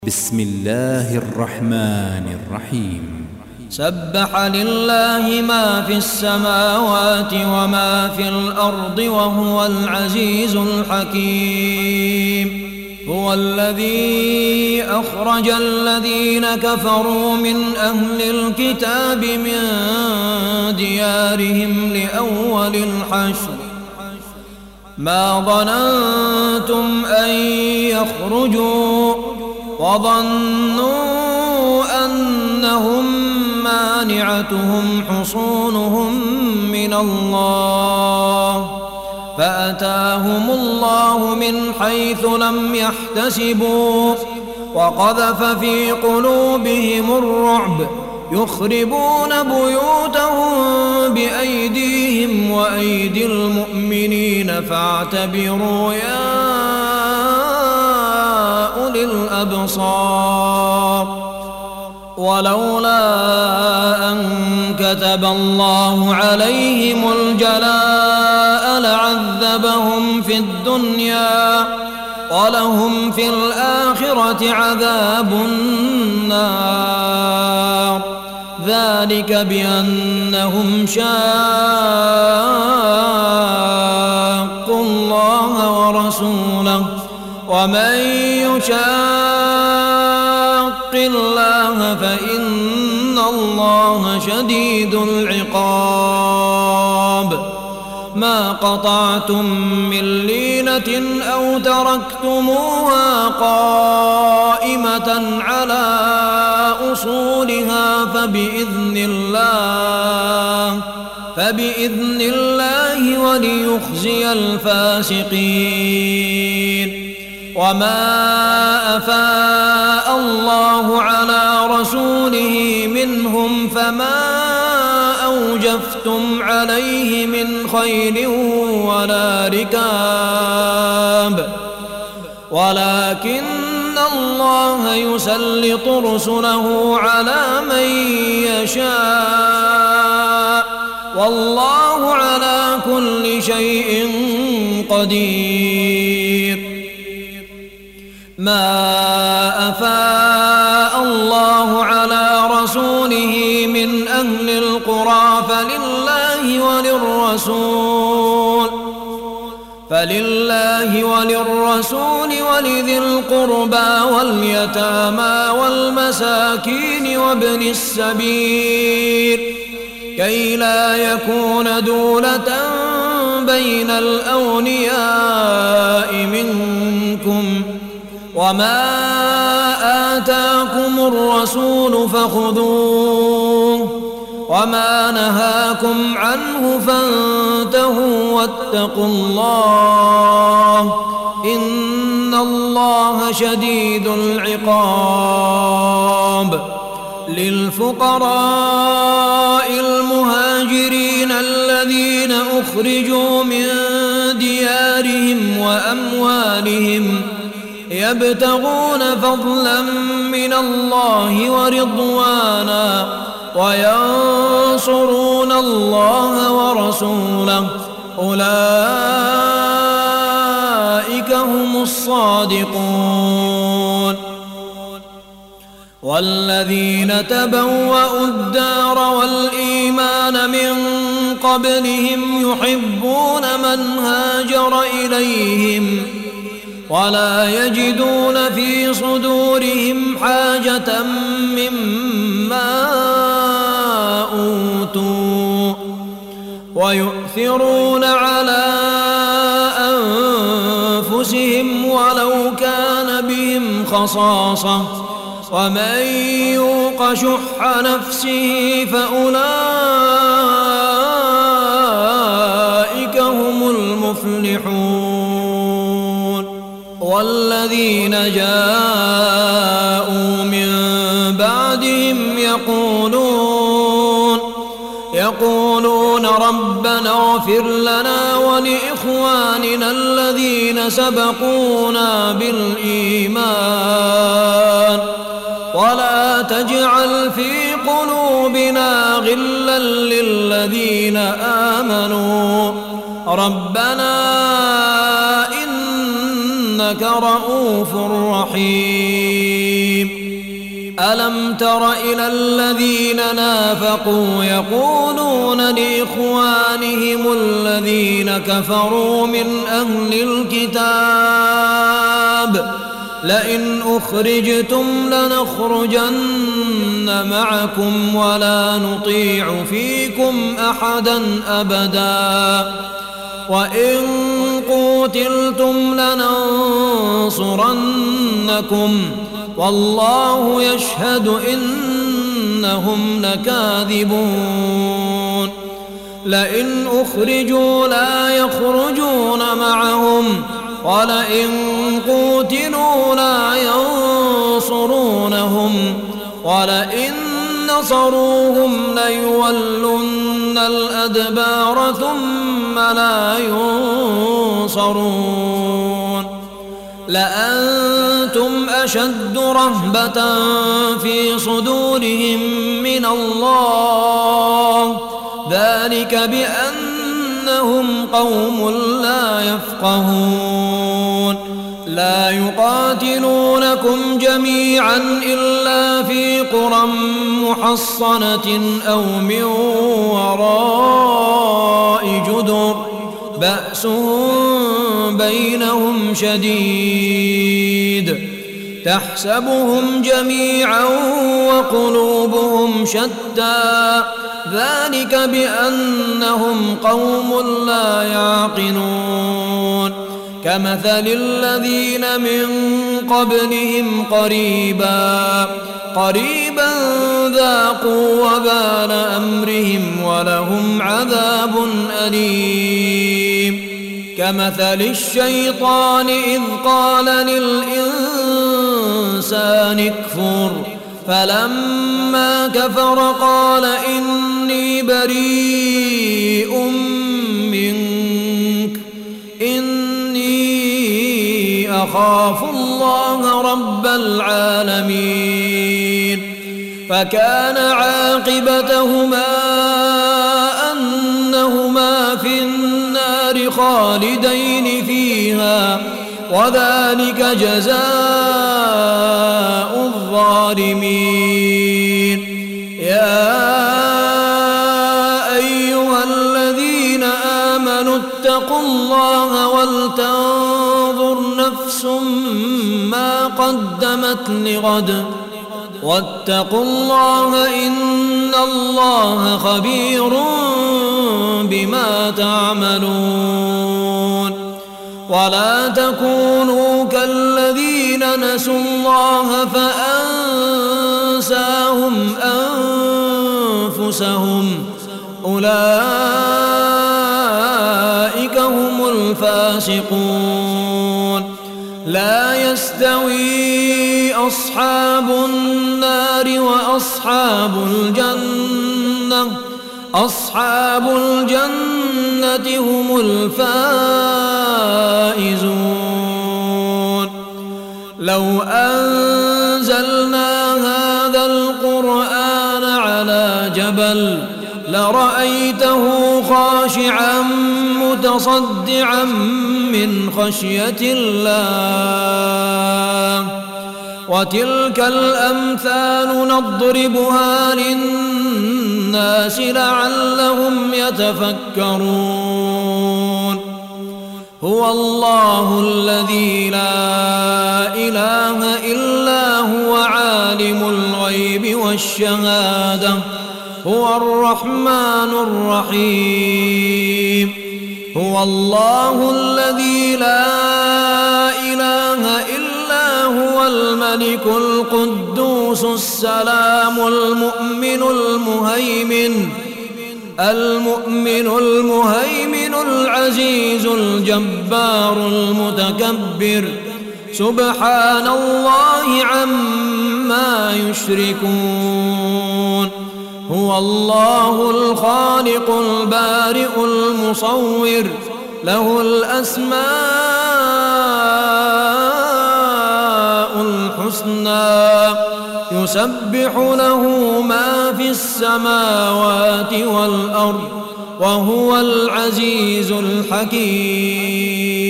بسم الله الرحمن الرحيم. سبح لله ما في السماوات وما في الأرض وهو العزيز الحكيم. هو الذي أخرج الذين كفروا من أهل الكتاب من ديارهم لأول الحشر ما ظننتم أن يخرجوا وظنوا أنهم مانعتهم حصونهم من الله فأتاهم الله من حيث لم يحتسبوا وقذف في قلوبهم الرعب يخربون بيوتهم بأيديهم وأيدي المؤمنين فاعتبروا يا أولي الأبصار. ولولا أن كتب الله عليهم الجلاء لعذبهم في الدنيا ولهم في الآخرة عذاب النار ذلك بأنهم شاقوا الله ورسوله ومن يشاق الله فإن الله شديد العقاب. ما قطعتم من لينة أو تركتموها قائمة على أصولها فبإذن الله وليخزي الفاسقين. وما أفاء الله على رسوله منهم فما أوجفتم عليه من خيل ولا ركاب ولكن الله يسلط رسله على من يشاء والله على كل شيء قدير. ما أفاء الله على رسوله من أهل القرى فلله وللرسول ولذي القربى واليتامى والمساكين وابن السبيل كي لا يكون دولة بين الأغنياء منكم وما آتاكم الرسول فخذوه وما نهاكم عنه فانتهوا واتقوا الله إن الله شديد العقاب. للفقراء المهاجرين الذين أخرجوا من ديارهم وأموالهم يبتغون فضلا من الله ورضوانا وينصرون الله ورسوله أولئك هم الصادقون. والذين تبوأوا الدار والإيمان من قبلهم يحبون من هاجر إليهم ولا يجدون في صدورهم حاجة مما أوتوا ويؤثرون على أنفسهم ولو كان بهم خصاصة ومن يوق شح نفسه فأولئك هم المفلحون. والذين جاءوا من بعدهم يقولون ربنا اغفر لنا ولإخواننا الذين سبقونا بالإيمان ولا تجعل في قلوبنا غلا للذين آمنوا ربنا إنك رؤوف رحيم. ألم تر إلى الذين نافقوا يقولون لإخوانهم الذين كفروا من أهل الكتاب لئن أخرجتم لنخرجن معكم ولا نطيع فيكم أحدا أبدا وإن قوتلتم لننصرنكم والله يشهد إنهم لكاذبون لئن أخرجوا لا يخرجون معهم ولئن قوتلوا لا ينصرونهم ولئن نصروهم ليولن الأدبار ثم لا ينصرون لأنتم أشد رهبة في صدورهم من الله ذلك بأنهم قوم لا يفقهون لا يقاتلونكم جميعا إلا في قرى محصنة أو من وراء جدر بأسهم بينهم شديد تحسبهم جميعا وقلوبهم شتى ذلك بأنهم قوم لا يعقلون كمثل الذين من قبلهم قريبا ذاقوا وبال أمرهم ولهم عذاب أليم كمثل الشيطان إذ قال للإنسان اكفر فلما كفر قال إني بريء منك إني أخاف الله رب العالمين فكان عاقبتهما أنهما في النار خالدين فيها وذلك جزاء الظالمين يا أيها الذين آمنوا اتقوا الله ولتنظر نفس ما قدمت لغد واتقوا الله إن الله خبير بما تعملون ولا تكونوا كالذين نسوا الله فأنساهم أنفسهم أولئك هم الفاسقون لا يستوي أصحاب النار وأصحاب الجنة أصحاب الجنة هم الفائزون لو أنزلنا هذا القرآن على جبل لرأيته خاشعا متصدعا من خشية الله وتلك الأمثال نضربها للناس لعلهم يتفكرون هو الله الذي لا إله إلا هو عالم الغيب والشهادة هو الرحمن الرحيم هو الله الذي لا إله إلا هو الملك القدوس السلام المؤمن المهيمن العزيز الجبار المتكبر سبحان الله عما يشركون هو الله الخالق البارئ المصور له الأسماء الحسنى يسبح له ما في السماوات والأرض وهو العزيز الحكيم